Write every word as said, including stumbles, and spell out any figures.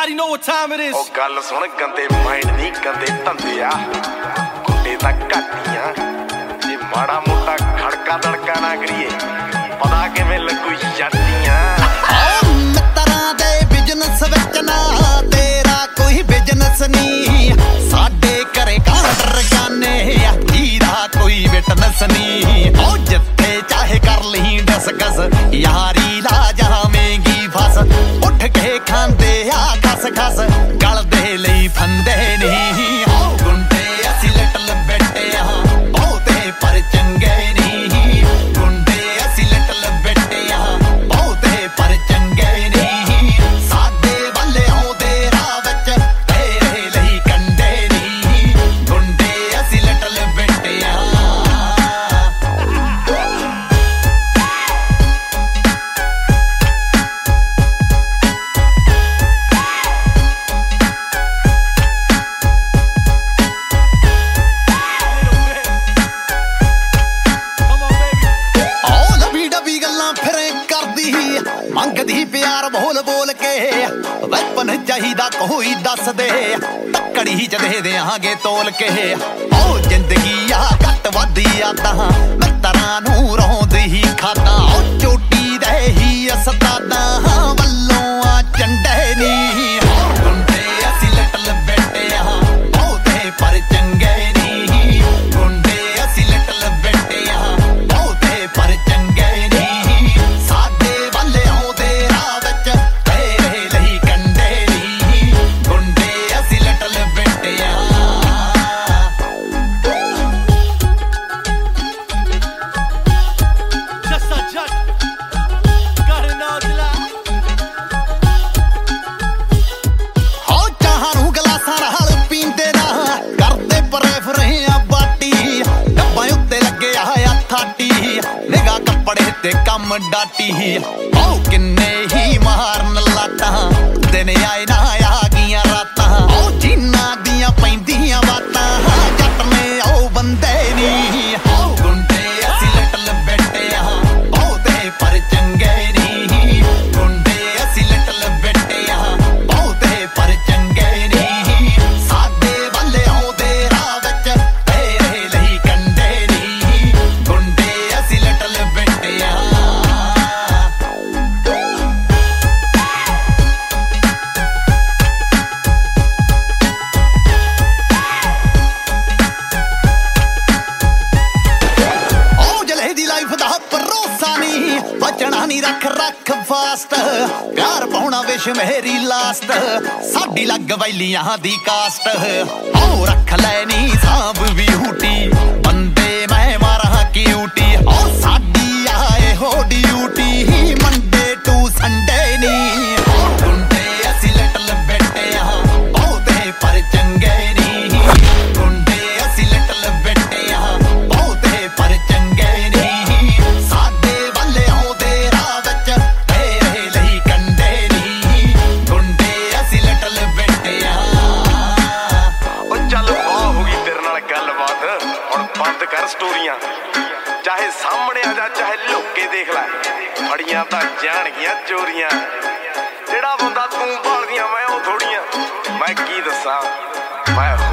already know what time it is. ਉਹ ਗੱਲ ਸੁਣ ਗੰਦੇ ਮਾਈਂਡ ਨਹੀਂ ਗੰਦੇ ਧੰਦੇ ਆ ਕੁੱਤੇ ਤਾਂ ਘੱਟੀਆਂ ਜੇ ਮਾੜਾ ਮੋਟਾ ਖੜਕਾ ਦੜਕਾ ਨਾ ਕਰੀਏ ਪਤਾ ਕਿਵੇਂ ਲੱਗੂ ਜੱਟੀਆਂ ਮਿੱਤਰਾਂ ਦੇ ਬਿਜ਼ਨਸ ਵਿੱਚ ਨਾ ਤੇਰਾ ਕੋਈ ਬਿਜ਼ਨਸ ਨਹੀਂ ਸਾਡੇ ਘਰੇ ਕਾਂਡਰ ਗਾਨੇ ਜਿਹਦਾ ਕੋਈ ਵਿਟਨੈਸ ਨਹੀਂ ਉਹ ਜਿੱਥੇ ਚਾਹੇ ਕਰ ਲਈ ਡਿਸਕਸ ਯਾਰੀ ਲਾ ਜਾਵੇਂਗੀ ਫਸ ਉੱਠ ਕੇ ਖਾਂਦੇ ਆ ਖਸ ਖਸ ਗਲਦੇ ਲਈ ਫੰਦੇ ਨਹੀਂ ਉਹ ਗੁੰਡੇ ਅਸੀਂ ਲਿਟਲ ਬੈਠੇ ਆ ਬਹੁਤੇ ਪਰ ਚੰਗੇ ਨਹੀਂ ਗੁੰਡੇ ਅਸੀਂ ਲਿਟਲ ਬੈਠੇ ਆ ਬਹੁਤੇ ਪਰ ਚੰਗੇ ਨਹੀਂ ਸਾਡੇ ਵੱਲ ਆਉਂਦੇ ਰਾਹ ਵਿੱਚ ਤੇਰੇ ਲਈ ਕੰਡੇ ਨਹੀਂ ਗੁੰਡੇ ਅਸੀਂ ਲਿਟਲ ਬੈਠੇ ਆ ਮੰਗਦੀ ਪਿਆਰ ਬੋਲ ਬੋਲ ਕੇ ਵੈਪਨ ਚਾਹੀਦਾ ਕੋਈ ਦੱਸ ਦੇ ਤੱਕੜੀ ਚ ਦੇ ਦਿਆਂਗੇ ਤੋਲ ਕੇ ਉਹ ਜ਼ਿੰਦਗੀ ਆ ਘੱਟ ਵੱਧੀ ਆਦਾਂ ਮਿੱਤਰਾਂ ਨੂੰ ਰੋਂਦੀ ਹੀ ਖਾਦਾਂ ਉਹ ਚੋਟੀ ਦੇ ਹੀ ਅਸਤਾਦਾਂ ਵੱਲੋਂ ਆ ਚੰਡੇ ਨਹੀਂ ਗੁੰਡੇ ਅਸੀਂ ਲਿਟਲ ਬੈਠੇ ਆ ਬਹੁਤੇ ਪਰ ਚੰਗੇ ਨਹੀਂ ਗੁੰਡੇ ਅਸੀਂ ਲਿਟਲ ਬੈਠੇ ਆ ਬਹੁਤੇ ਪਰ ਚੰਗੇ ਨਹੀਂ ਨਿਗਾ ਕੱਪੜੇ ਤੇ ਕੰਮ ਡਾਟੀ ਉਹ ਕਿੰਨੇ ਹੀ ਮਾਰਨ ਲਾਟਾਂ ਦਿਨ ਆਏ ਨਾ ਆ ਗਈਆਂ ਰਾਤਾਂ ਉਹ ਜਿਨ੍ਹਾਂ ਦੀਆਂ ਪੈਂਦੀਆਂ ਬਾਤਾਂ ਜੱਟ ਨੇ ਉਹ ਬੰਦੇ ਨਹੀਂ ਉਹ ਗੁੰਡੇ ਅਸੀਂ ਲਿਟਲ ਬੈਠੇ ਆ ਬਹੁਤੇ ਪਰ ਚੰਗੇ ਨਹੀਂ ਗੁੰਡੇ ਅਸੀਂ ਲਿਟਲ ਬੈਠੇ ਆ ਬਹੁਤੇ ਪਰ ਚੰਗੇ ਨਹੀਂ ਸਾਡੇ ਵੱਲ ਆਉਂਦੇ ਰਾਹ ਵਿੱਚ ਤੇਰੇ ਲਈ ਕੰਡੇ ਨਹੀਂ ਗੁੰਡੇ ਅਸੀਂ ਲਿਟਲ ਬੈਠੇ ਆ ਬਚਣਾ ਨੀ ਰੱਖ ਰੱਖ ਫਾਸਟ ਪਿਆਰ ਪਾਉਣਾ ਵਿਸ਼ ਮੇਰੀ ਲਾਸਟ ਸਾਡੀ ਲੱਗ ਵੈਲੀਆਂ ਦੀ ਕਾਸਟ ਉਹ ਰੱਖ ਲੈ ਨੀ ਸਾਂਭ ਵੀ ਹੂਟੀ ਬੰਦੇ ਮੈਂ ਮਾਰਾਂ ਕਿਊਟੀ ਉਹ ਸਾਡੀ ਆਏ ਹੋ ਡਿਊਟੀ ਮੰਡੇ ਟੂ ਸੰਡੇ ਨੀ ਗੁੰਡੇ ਅਸੀਂ ਲਿਟਲ ਬੈਠੇ ਆ ਬਹੁਤੇ ਪਰ ਚੰਗੇ ਨਹੀਂ ਗੁੰਡੇ ਅਸੀਂ ਲਿਟਲ ਬੈਠੇ ਆ ਬਹੁਤੇ ਪਰ ਚੰਗੇ ਨਹੀਂ ਸਾਡੇ ਵੱਲ ਆਉਂਦੇ ਰਾਹ ਵਿੱਚ ਤੇਰੇ ਲਈ ਕੰਡੇ ਨਹੀਂ ਗੁੰਡੇ ਅਸੀਂ ਲਿਟਲ ਬੈਠੇ ਆ ਉਹ ਚੱਲ ਬਹੁਤ ਹੋ ਗਈ ਤੇਰੇ ਨਾਲ ਗੱਲਬਾਤ ਹੁਣ ਬੰਦ ਕਰ ਸਟੋਰੀਆਂ ਚਾਹੇ ਸਾਹਮਣੇ ਆ ਜਾ ਚਾਹੇ ਲੁੱਕੇ ਦੇਖ ਲੈ ਫੜੀਆਂ ਤਾਂ ਜਾਣਗੀਆਂ ਚੋਰੀਆਂ ਜਿਹੜਾ ਬੰਦਾ ਤੂੰ ਭਾਲਦੀਆਂ ਮੈਂ ਉਹ ਥੋੜੀਆਂ ਮੈਂ ਕੀ ਦੱਸਾਂ ਮੈਂ